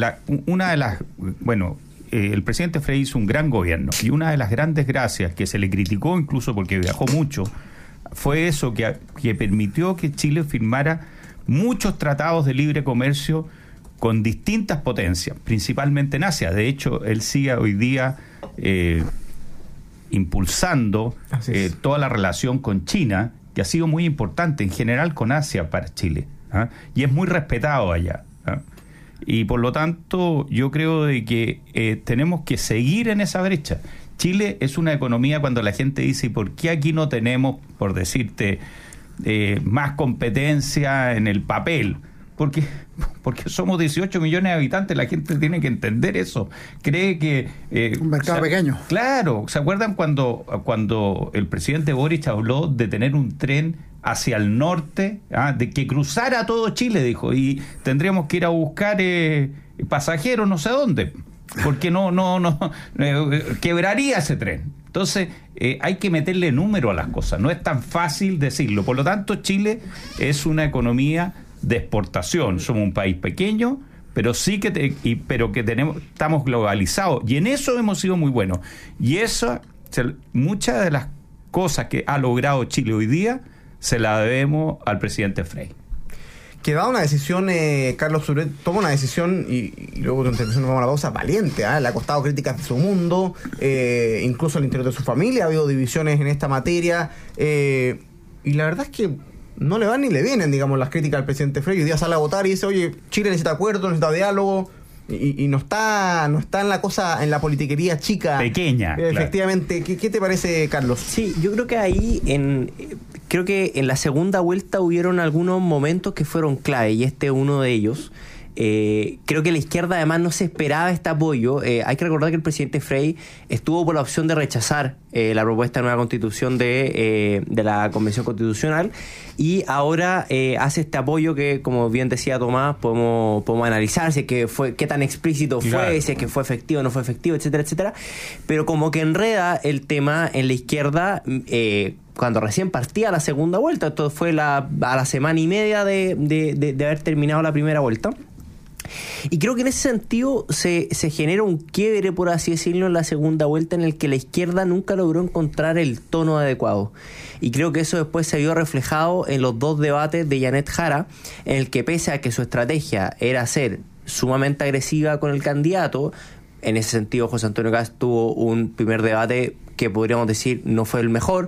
S4: el presidente Frei hizo un gran gobierno, y una de las grandes gracias que se le criticó, incluso porque viajó mucho, fue eso, que permitió que Chile firmara muchos tratados de libre comercio con distintas potencias, principalmente en Asia. De hecho, él sigue hoy día impulsando toda la relación con China, que ha sido muy importante en general con Asia para Chile, y es muy respetado allá. Y por lo tanto yo creo de que tenemos que seguir en esa brecha. Chile es una economía, cuando la gente dice ¿y por qué aquí no tenemos, por decirte, más competencia en el papel? Porque somos 18 millones de habitantes, la gente tiene que entender eso. Cree que...
S6: un mercado pequeño.
S4: Claro, ¿se acuerdan cuando el presidente Boric habló de tener un tren hacia el norte, de que cruzara todo Chile, dijo, y tendríamos que ir a buscar pasajeros no sé dónde, porque no quebraría ese tren? Entonces hay que meterle número a las cosas, no es tan fácil decirlo. Por lo tanto, Chile es una economía de exportación, somos un país pequeño, pero sí estamos globalizados, y en eso hemos sido muy buenos, y muchas de las cosas que ha logrado Chile hoy día se la debemos al presidente Frei.
S2: Que da una decisión, Carlos Suret toma una decisión, y luego de una intervención nos vamos a la pausa, valiente, le ha costado críticas de su mundo, incluso al interior de su familia ha habido divisiones en esta materia, y la verdad es que no le van ni le vienen, digamos, las críticas al presidente Frei. Hoy día sale a votar y dice, oye, Chile necesita acuerdo, necesita diálogo, y no está en la cosa, en la politiquería chica.
S4: Pequeña.
S2: Efectivamente. Claro. ¿Qué te parece, Carlos?
S5: Sí, yo creo que ahí, creo que en la segunda vuelta hubieron algunos momentos que fueron clave, y este es uno de ellos. Creo que la izquierda además no se esperaba este apoyo. Hay que recordar que el presidente Frei estuvo por la opción de rechazar la propuesta de nueva constitución de la Convención Constitucional, y ahora hace este apoyo que, como bien decía Tomás, podemos analizar si es que qué tan explícito fue, claro, si es que fue efectivo o no fue efectivo, etcétera, etcétera, pero como que enreda el tema en la izquierda cuando recién partía la segunda vuelta. Esto fue a la semana y media de haber terminado la primera vuelta. Y creo que en ese sentido se genera un quiebre, por así decirlo, en la segunda vuelta, en el que la izquierda nunca logró encontrar el tono adecuado. Y creo que eso después se vio reflejado en los dos debates de Janet Jara, en el que, pese a que su estrategia era ser sumamente agresiva con el candidato, en ese sentido José Antonio Kast tuvo un primer debate que podríamos decir no fue el mejor.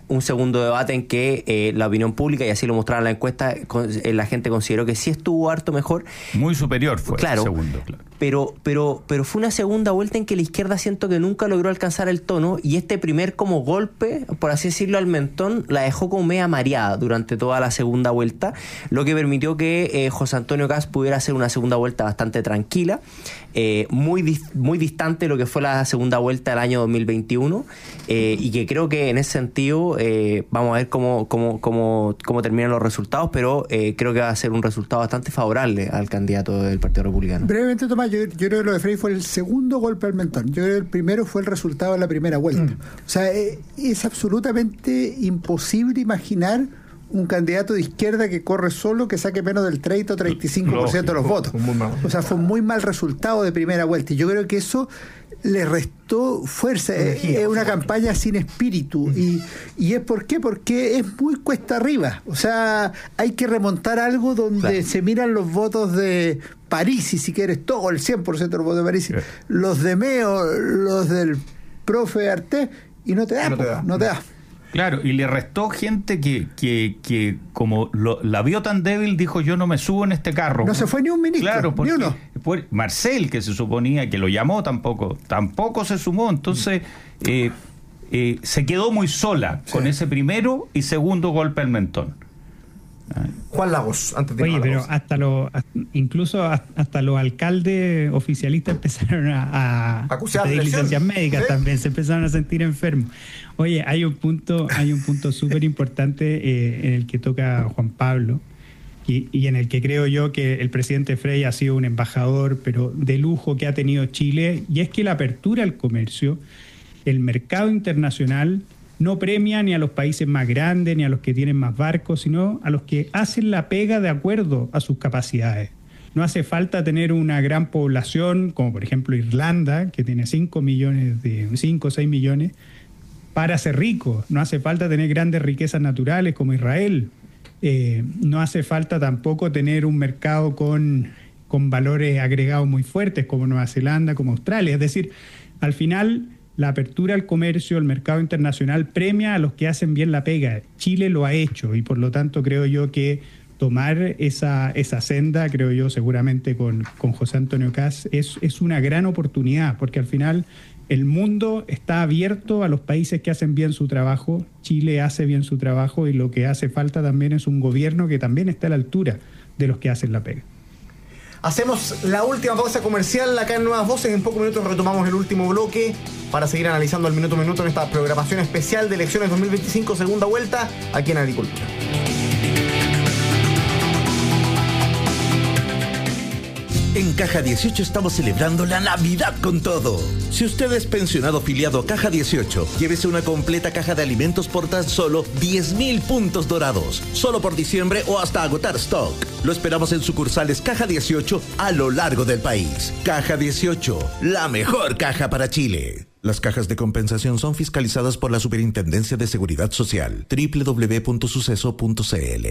S5: un segundo debate en que la opinión pública, y así lo mostraba la encuesta, la gente consideró que sí estuvo harto mejor.
S4: Muy superior fue
S5: claro,
S4: el segundo, claro.
S5: Pero fue una segunda vuelta en que la izquierda siento que nunca logró alcanzar el tono, y este primer como golpe, por así decirlo, al mentón, la dejó como media mareada durante toda la segunda vuelta, lo que permitió que José Antonio Kast pudiera hacer una segunda vuelta bastante tranquila, muy distante de lo que fue la segunda vuelta del año 2021, y que creo que en ese sentido vamos a ver cómo terminan los resultados, pero creo que va a ser un resultado bastante favorable al candidato del Partido Republicano.
S6: Brevemente, Tomás, yo creo que lo de Frey fue el segundo golpe al mentón. Yo creo que el primero fue el resultado de la primera vuelta. O sea, es absolutamente imposible imaginar un candidato de izquierda que corre solo, que saque menos del 30 o 35% de los votos. O sea, fue un muy mal resultado de primera vuelta. Y yo creo que eso le restó fuerza. Es una campaña sin espíritu. ¿Y es por qué? Porque es muy cuesta arriba. O sea, hay que remontar algo donde se miran los votos de París, y si quieres todo, el 100% de los votos de París, los de Meo, los del profe Artés, y no te da.
S4: Claro, y le restó gente que como la vio tan débil, dijo: yo no me subo en este carro.
S6: No se fue ni un ministro,
S4: claro,
S6: ni uno.
S4: Marcel, que se suponía que lo llamó, tampoco se sumó. Entonces se quedó muy sola con ese primero y segundo golpe al mentón.
S2: Juan Lagos, antes de
S3: Oye, pero incluso hasta los alcaldes oficialistas empezaron a pedir licencias médicas, también se empezaron a sentir enfermos. Oye, hay un punto súper importante en el que toca Juan Pablo, y en el que creo yo que el presidente Frey ha sido un embajador, pero de lujo, que ha tenido Chile, y es que la apertura al comercio, el mercado internacional, no premia ni a los países más grandes ni a los que tienen más barcos, sino a los que hacen la pega de acuerdo a sus capacidades. No hace falta tener una gran población, como por ejemplo Irlanda, que tiene 5 o 6 millones, para ser rico. No hace falta tener grandes riquezas naturales como Israel. No hace falta tampoco tener un mercado con valores agregados muy fuertes como Nueva Zelanda, como Australia. Es decir, al final, la apertura al comercio, el mercado internacional, premia a los que hacen bien la pega. Chile lo ha hecho, y por lo tanto creo yo que tomar esa senda, creo yo, seguramente con José Antonio Kast, es una gran oportunidad, porque al final el mundo está abierto a los países que hacen bien su trabajo. Chile hace bien su trabajo, y lo que hace falta también es un gobierno que también esté a la altura de los que hacen la pega.
S2: Hacemos la última pausa comercial acá en Nuevas Voces. En pocos minutos retomamos el último bloque para seguir analizando el minuto a minuto en esta programación especial de elecciones 2025, segunda vuelta, aquí en Agricultura.
S7: En Caja 18 estamos celebrando la Navidad con todo. Si usted es pensionado afiliado a Caja 18, llévese una completa caja de alimentos por tan solo 10.000 puntos dorados. Solo por diciembre o hasta agotar stock. Lo esperamos en sucursales Caja 18 a lo largo del país. Caja 18, la mejor caja para Chile. Las cajas de compensación son fiscalizadas por la Superintendencia de Seguridad Social. www.suceso.cl.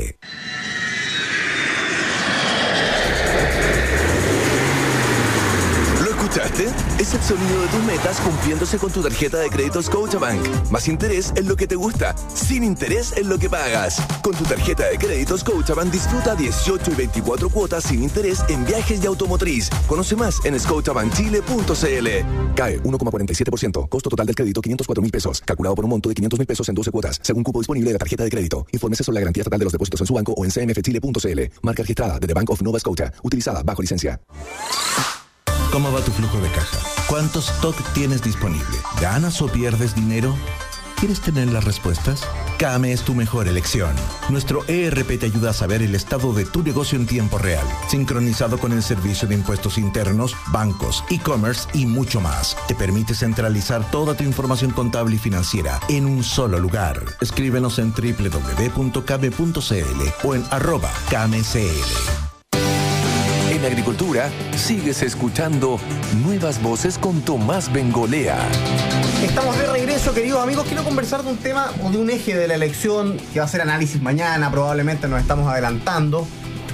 S8: ¿Escuchaste? Es el sonido de tus metas cumpliéndose con tu tarjeta de crédito Scotiabank. Más interés en lo que te gusta, sin interés en lo que pagas. Con tu tarjeta de crédito Scotiabank disfruta 18 y 24 cuotas sin interés en viajes y automotriz. Conoce más en scotiabankchile.cl. CAE 1,47%. Costo total del crédito 504.000 pesos. Calculado por un monto de 500.000 pesos en 12 cuotas, según cupo disponible de la tarjeta de crédito. Infórmese sobre la garantía estatal de los depósitos en su banco o en cmfchile.cl. Marca registrada de The Bank of Nova Scotia. Utilizada bajo licencia.
S7: ¿Cómo va tu flujo de caja? ¿Cuánto stock tienes disponible? ¿Ganas o pierdes dinero? ¿Quieres tener las respuestas? Kame es tu mejor elección. Nuestro ERP te ayuda a saber el estado de tu negocio en tiempo real, sincronizado con el servicio de impuestos internos, bancos, e-commerce y mucho más. Te permite centralizar toda tu información contable y financiera en un solo lugar. Escríbenos en www.kame.cl o en @kamecl.
S1: En Agricultura, sigues escuchando Nuevas Voces con Tomás Bengolea.
S2: Estamos de regreso, queridos amigos. Quiero conversar de un tema o de un eje de la elección que va a ser análisis mañana, probablemente nos estamos adelantando.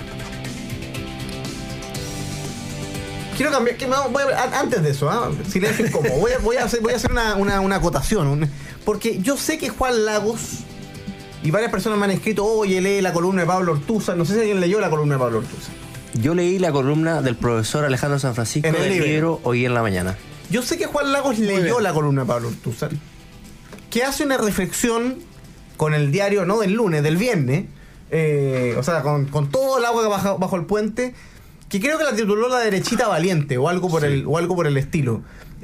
S2: Quiero cambiar, antes de eso, silencio incómodo. Voy a hacer una acotación, porque yo sé que Juan Lagos y varias personas me han escrito, oye, lee la columna de Pablo Ortúzar. No sé si alguien leyó la columna de Pablo Ortúzar.
S5: Yo leí la columna del profesor Alejandro San Francisco en el libro Hoy en la Mañana.
S2: Yo sé que Juan Lagos leyó la columna de Pablo Ortúzar, que hace una reflexión con el diario, no del lunes, del viernes, o sea, con todo el agua que bajo el puente, que creo que la tituló La Derechita Valiente o algo por el estilo.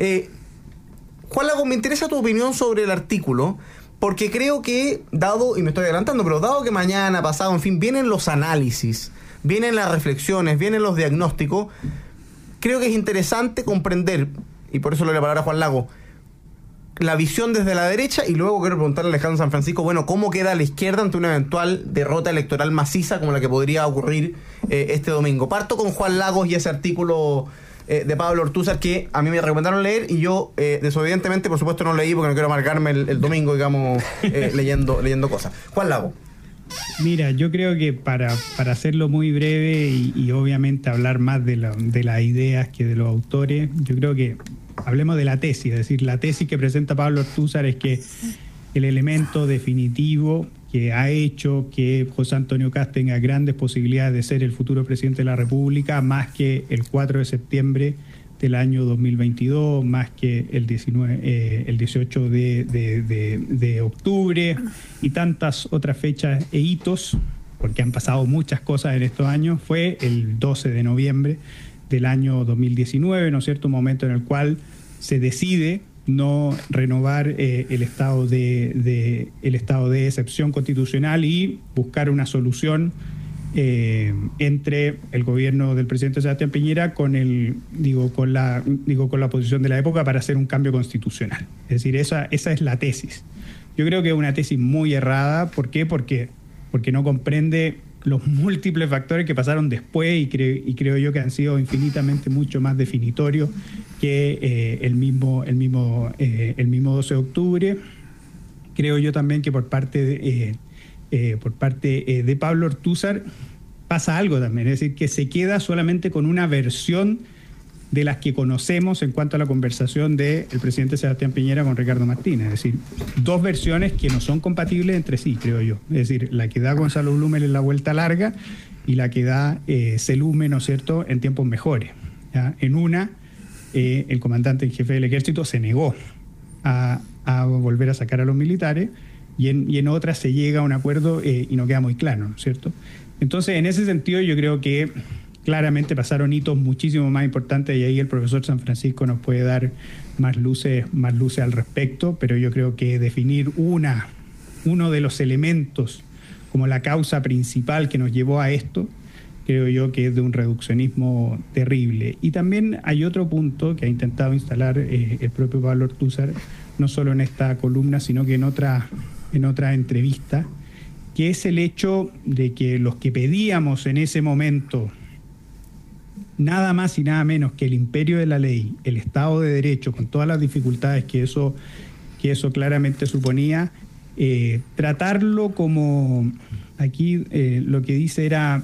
S2: Juan Lagos, me interesa tu opinión sobre el artículo, porque creo que, dado, y me estoy adelantando, pero dado que mañana, pasado, en fin, vienen los análisis, vienen las reflexiones, vienen los diagnósticos, creo que es interesante comprender, y por eso le doy la palabra a Juan Lagos, la visión desde la derecha, y luego quiero preguntarle a Alejandro San Francisco, bueno, ¿cómo queda la izquierda ante una eventual derrota electoral maciza como la que podría ocurrir este domingo? Parto con Juan Lagos y ese artículo de Pablo Ortúzar que a mí me recomendaron leer y yo desobedientemente, por supuesto, no leí porque no quiero amargarme el domingo, digamos, leyendo cosas. Juan Lagos.
S3: Mira, yo creo que para hacerlo muy breve y obviamente hablar más de las ideas que de los autores, yo creo que hablemos de la tesis, es decir, la tesis que presenta Pablo Ortúzar es que el elemento definitivo que ha hecho que José Antonio Kast tenga grandes posibilidades de ser el futuro presidente de la República, más que el 4 de septiembre del año 2022, más que el 18 de octubre y tantas otras fechas e hitos, porque han pasado muchas cosas en estos años, fue el 12 de noviembre del año 2019, ¿no es cierto? Un momento en el cual se decide no renovar el estado de excepción constitucional y buscar una solución entre el gobierno del presidente Sebastián Piñera con la posición de la época para hacer un cambio constitucional. Es decir, esa es la tesis. Yo creo que es una tesis muy errada. ¿Por qué? Porque no comprende los múltiples factores que pasaron después y creo yo que han sido infinitamente mucho más definitorios que el mismo 12 de octubre. Creo yo también que por parte de Pablo Ortúzar pasa algo también, es decir, que se queda solamente con una versión de las que conocemos en cuanto a la conversación del presidente Sebastián Piñera con Ricardo Martínez, es decir, dos versiones que no son compatibles entre sí, creo yo, es decir, la que da Gonzalo Blumel en la vuelta larga y la que da Selume, ¿no es cierto?, en tiempos mejores, ¿ya? En una, el comandante en jefe del ejército se negó a volver a sacar a los militares y en otra se llega a un acuerdo y no queda muy claro, ¿no es cierto? Entonces, en ese sentido, yo creo que claramente pasaron hitos muchísimo más importantes y ahí el profesor San Francisco nos puede dar más luces al respecto, pero yo creo que definir uno de los elementos como la causa principal que nos llevó a esto, creo yo que es de un reduccionismo terrible. Y también hay otro punto que ha intentado instalar el propio Pablo Ortúzar, no solo en esta columna, sino que en otra entrevista, que es el hecho de que los que pedíamos en ese momento nada más y nada menos que el imperio de la ley, el Estado de Derecho, con todas las dificultades que eso claramente suponía, tratarlo como, aquí lo que dice era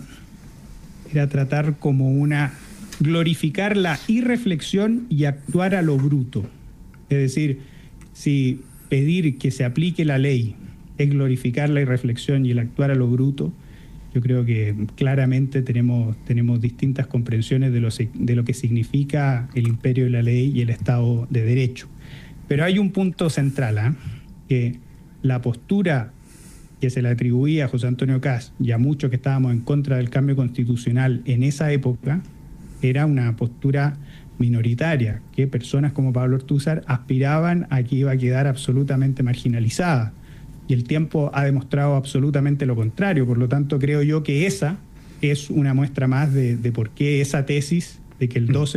S3: tratar como glorificar la irreflexión y actuar a lo bruto. Es decir, si pedir que se aplique la ley es glorificar la irreflexión y el actuar a lo bruto, yo creo que claramente tenemos distintas comprensiones de lo que significa el imperio de la ley y el Estado de Derecho. Pero hay un punto central, que la postura que se le atribuía a José Antonio Kast y a muchos que estábamos en contra del cambio constitucional en esa época era una postura minoritaria, que personas como Pablo Ortúzar aspiraban a que iba a quedar absolutamente marginalizada. Y el tiempo ha demostrado absolutamente lo contrario. Por lo tanto, creo yo que esa es una muestra más de por qué esa tesis de que el 12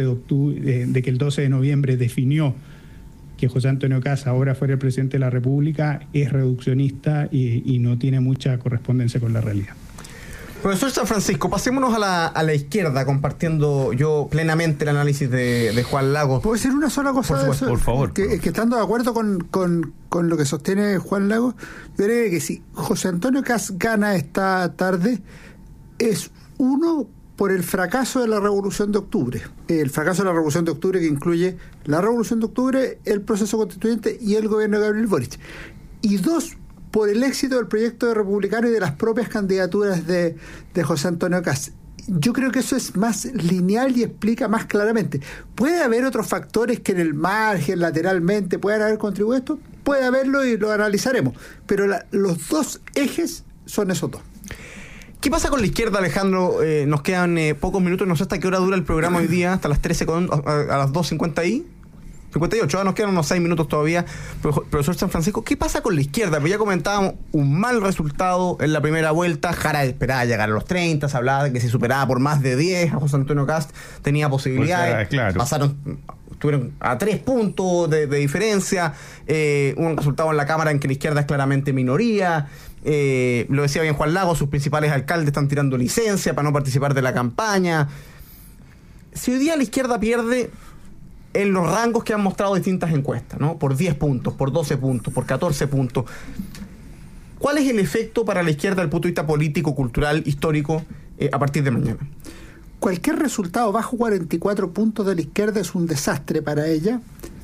S3: de noviembre definió que José Antonio Kast ahora fuera el presidente de la República es reduccionista y no tiene mucha correspondencia con la realidad.
S2: Profesor San Francisco, pasémonos a la izquierda, compartiendo yo plenamente el análisis de Juan Lagos.
S6: ¿Puedo decir una sola cosa?
S4: Por favor.
S6: Que estando de acuerdo con lo que sostiene Juan Lagos, yo creo que si José Antonio Kast gana esta tarde, es uno por el fracaso de la Revolución de Octubre. El fracaso de la Revolución de Octubre que incluye la Revolución de Octubre, el proceso constituyente y el gobierno de Gabriel Boric. Y dos, por el éxito del proyecto de Republicano y de las propias candidaturas de José Antonio Kast. Yo creo que eso es más lineal y explica más claramente. ¿Puede haber otros factores que en el margen, lateralmente, puedan haber contribuido a esto? Puede haberlo y lo analizaremos. Pero los dos ejes son esos dos.
S2: ¿Qué pasa con la izquierda, Alejandro? Nos quedan pocos minutos. No sé hasta qué hora dura el programa hoy día. Hasta las 13, a las 2:50 y 58, nos quedan unos 6 minutos todavía. Profesor San Francisco, ¿qué pasa con la izquierda? Pues ya comentábamos un mal resultado en la primera vuelta. Jara esperaba llegar a los 30, se hablaba de que si superaba por más de 10 a José Antonio Kast tenía posibilidades. Claro. Estuvieron a 3 puntos de diferencia. Un resultado en la Cámara en que la izquierda es claramente minoría. Lo decía bien Juan Lagos, sus principales alcaldes están tirando licencia para no participar de la campaña. Si hoy día la izquierda pierde en los rangos que han mostrado distintas encuestas, ¿no? Por 10 puntos, por 12 puntos, por 14 puntos. ¿Cuál es el efecto para la izquierda desde el punto de vista político, cultural, histórico, a partir de mañana?
S6: Cualquier resultado bajo 44 puntos de la izquierda es un desastre para ella.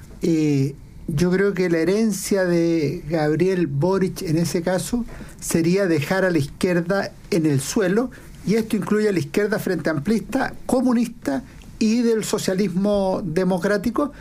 S6: Yo creo que la herencia de Gabriel Boric en ese caso sería dejar a la izquierda en el suelo, y esto incluye a la izquierda frente amplista, comunista y del socialismo democrático,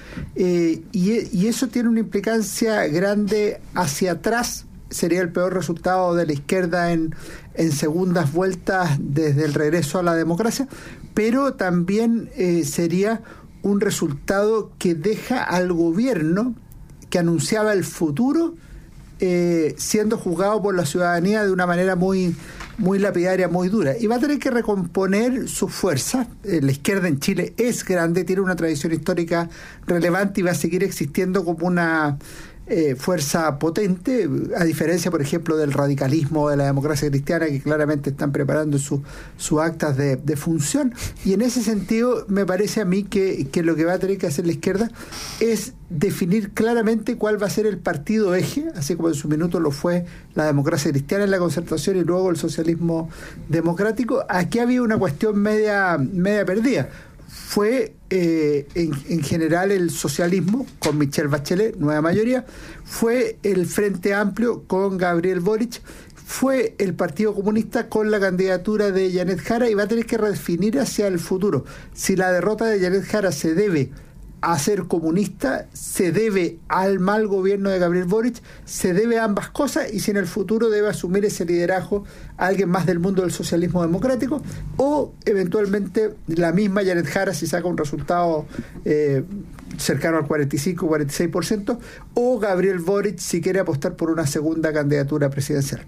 S6: y eso tiene una implicancia grande hacia atrás. Sería el peor resultado de la izquierda en segundas vueltas desde el regreso a la democracia, pero también sería un resultado que deja al gobierno que anunciaba el futuro siendo juzgado por la ciudadanía de una manera muy lapidaria, muy dura, y va a tener que recomponer sus fuerzas. La izquierda en Chile es grande, tiene una tradición histórica relevante y va a seguir existiendo como una fuerza potente, a diferencia, por ejemplo, del radicalismo de la democracia cristiana, que claramente están preparando sus actas de función. Y en ese sentido me parece a mí que lo que va a tener que hacer la izquierda es definir claramente cuál va a ser el partido eje, así como en su minuto lo fue la democracia cristiana en la Concertación y luego el socialismo democrático. Aquí había una cuestión media perdida. Fue en general el socialismo con Michelle Bachelet, nueva mayoría, fue el Frente Amplio con Gabriel Boric, fue el Partido Comunista con la candidatura de Janet Jara, y va a tener que redefinir hacia el futuro si la derrota de Janet Jara se debe a ser comunista, se debe al mal gobierno de Gabriel Boric, se debe a ambas cosas, y si en el futuro debe asumir ese liderazgo a alguien más del mundo del socialismo democrático, o eventualmente la misma Janet Jara si saca un resultado cercano al 45-46%, o Gabriel Boric si quiere apostar por una segunda candidatura presidencial.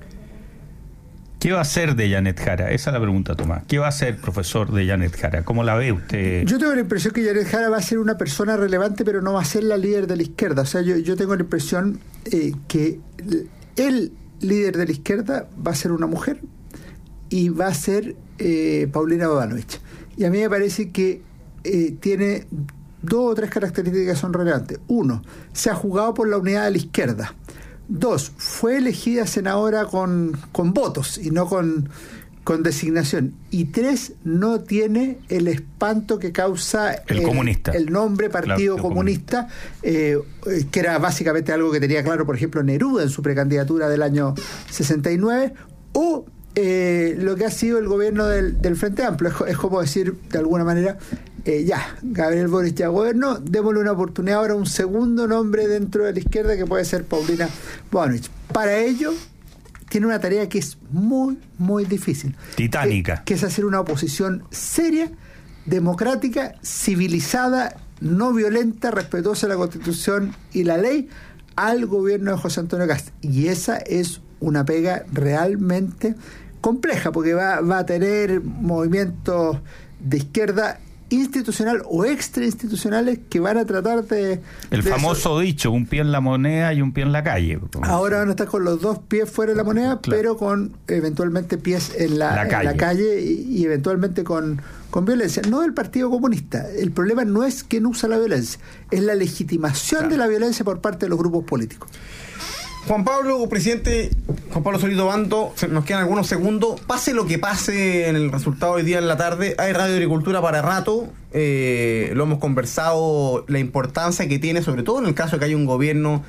S4: ¿Qué va a hacer de Janet Jara? Esa es la pregunta, Tomás. ¿Qué va a hacer, profesor, de Janet Jara? ¿Cómo la ve usted?
S6: Yo tengo la impresión que Janet Jara va a ser una persona relevante, pero no va a ser la líder de la izquierda. O sea, yo tengo la impresión que el líder de la izquierda va a ser una mujer, y va a ser Paulina Bodanovich. Y a mí me parece que tiene 2 o 3 características que son relevantes. 1, se ha jugado por la unidad de la izquierda. 2, fue elegida senadora con votos y no con designación. Y 3, no tiene el espanto que causa el nombre Partido Comunista, que era básicamente algo que tenía claro, por ejemplo, Neruda en su precandidatura del año 69, o lo que ha sido el gobierno del Frente Amplio. Es como decir, de alguna manera, Gabriel Boric ya gobernó, démosle una oportunidad ahora a un segundo nombre dentro de la izquierda que puede ser Paulina Bodanovich. Para ello tiene una tarea que es muy, muy difícil.
S4: Titánica.
S6: Que es hacer una oposición seria, democrática, civilizada, no violenta, respetuosa de la Constitución y la ley al gobierno de José Antonio Kast. Y esa es una pega realmente compleja, porque va a tener movimientos de izquierda institucional o extrainstitucionales que van a tratar de...
S4: El famoso dicho, un pie en la moneda y un pie en la calle.
S6: Ahora van a estar con los 2 pies fuera de la moneda, claro, pero con eventualmente pies en la calle y eventualmente con violencia. No del Partido Comunista. El problema no es quién usa la violencia, es la legitimación de la violencia por parte de los grupos políticos.
S2: Juan Pablo, presidente, Juan Pablo Solito Bando, nos quedan algunos segundos. Pase lo que pase en el resultado hoy día en la tarde, hay Radio Agricultura para rato. Lo hemos conversado, la importancia que tiene, sobre todo en el caso de que haya un gobierno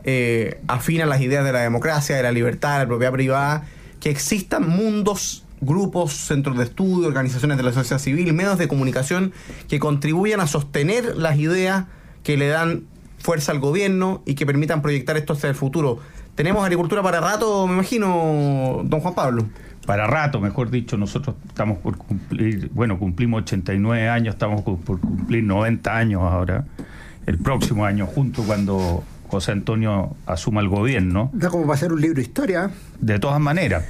S2: afín a las ideas de la democracia, de la libertad, de la propiedad privada, que existan mundos, grupos, centros de estudio, organizaciones de la sociedad civil, medios de comunicación que contribuyan a sostener las ideas que le dan fuerza al gobierno y que permitan proyectar esto hacia el futuro. Tenemos agricultura para rato, me imagino, don Juan Pablo.
S4: Para rato, mejor dicho. Nosotros estamos por cumplir, cumplimos 89 años, estamos por cumplir 90 años ahora, el próximo año, junto cuando José Antonio asuma el gobierno.
S6: Da como para hacer un libro de historia.
S4: De todas maneras.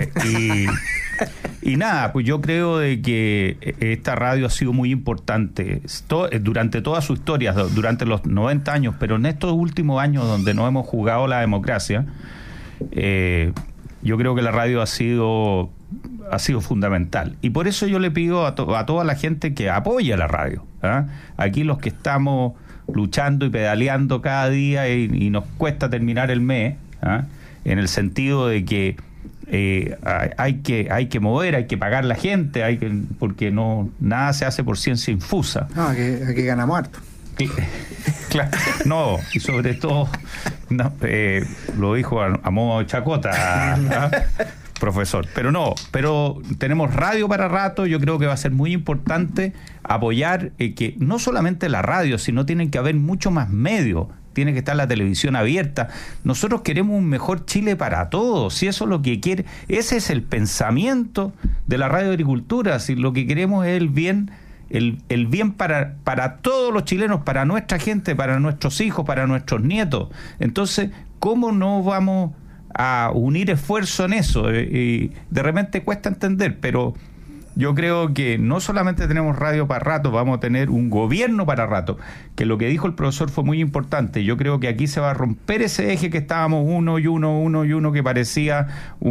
S4: Y nada, pues yo creo de que esta radio ha sido muy importante durante toda su historia, durante los 90 años, pero en estos últimos años donde no hemos jugado la democracia, yo creo que la radio ha sido fundamental. Y por eso yo le pido a toda la gente que apoye a la radio. Aquí los que estamos luchando y pedaleando cada día y nos cuesta terminar el mes, en el sentido de que hay que mover, hay que pagar la gente, porque nada se hace por ciencia infusa.
S6: No, aquí ganamos harto.
S4: Claro, no, y sobre todo lo dijo a modo de chacota, profesor, pero tenemos radio para rato. Yo creo que va a ser muy importante apoyar que no solamente la radio, sino tienen que haber mucho más medios. Tiene que estar la televisión abierta. Nosotros queremos un mejor Chile para todos, si eso es lo que quiere, ese es el pensamiento de la Radio Agricultura. Si lo que queremos es el bien para todos los chilenos, para nuestra gente, para nuestros hijos, para nuestros nietos. Entonces, ¿cómo no vamos a unir esfuerzo en eso? Y de repente cuesta entender, pero yo creo que no solamente tenemos radio para rato, vamos a tener un gobierno para rato, que lo que dijo el profesor fue muy importante. Yo creo que aquí se va a romper ese eje que estábamos uno y uno, que parecía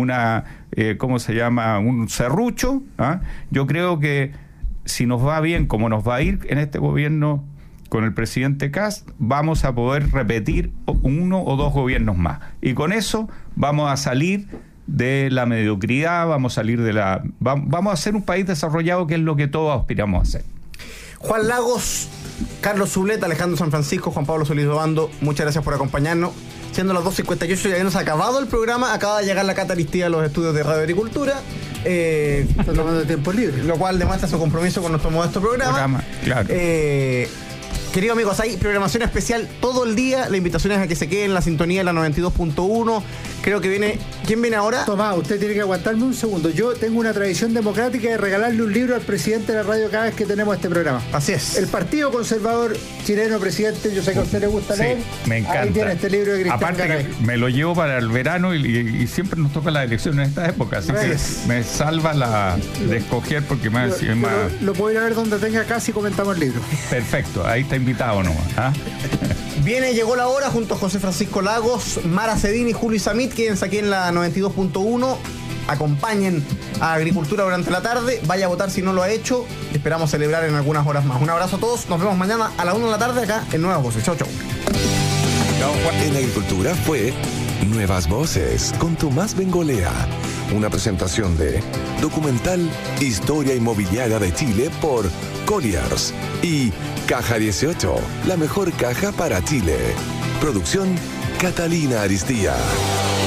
S4: un serrucho. Yo creo que si nos va bien, como nos va a ir en este gobierno con el presidente Kast, vamos a poder repetir uno o dos gobiernos más. Y con eso vamos a salir de la mediocridad, vamos a ser un país desarrollado, que es lo que todos aspiramos a hacer.
S2: Juan Lagos, Carlos Zubleta, Alejandro San Francisco, Juan Pablo Solís Obando, muchas gracias por acompañarnos. Siendo las 2:58 ya nos ha acabado el programa, acaba de llegar la Cata Aristía a los estudios de Radio Agricultura.
S6: Está tomando tiempo libre.
S2: Lo cual demuestra su compromiso con nuestro modesto programa.
S4: Claro.
S2: Queridos amigos, hay programación especial todo el día. La invitación es a que se queden en la sintonía de la 92.1. Creo que viene... ¿Quién viene ahora?
S6: Tomás, usted tiene que aguantarme un segundo. Yo tengo una tradición democrática de regalarle un libro al presidente de la radio cada vez que tenemos este programa.
S2: Así es.
S6: El Partido Conservador Chileno, presidente, yo sé que a usted le gusta leer.
S4: Me encanta.
S6: Ahí tiene este libro de Cristian
S4: Aparte
S6: Garay.
S4: que me lo llevo para el verano y siempre nos toca la elección en esta época, así que me salva de escoger, porque más...
S6: Lo puedo ir a ver donde tenga casa y comentamos el libro.
S4: Perfecto, ahí está invitado nomás.
S2: Llegó la hora, junto a José Francisco Lagos, Mara Cedini y Julio Samit. Quédense aquí en la 92.1. Acompañen a Agricultura durante la tarde. Vaya a votar si no lo ha hecho. Esperamos celebrar en algunas horas más. Un abrazo a todos. Nos vemos mañana a la 1 de la tarde acá en Nuevas Voces. Chau.
S1: En Agricultura fue Nuevas Voces con Tomás Bengolea. Una presentación de documental Historia Inmobiliaria de Chile por Colliers y Caja 18, la mejor caja para Chile. Producción Catalina Aristía.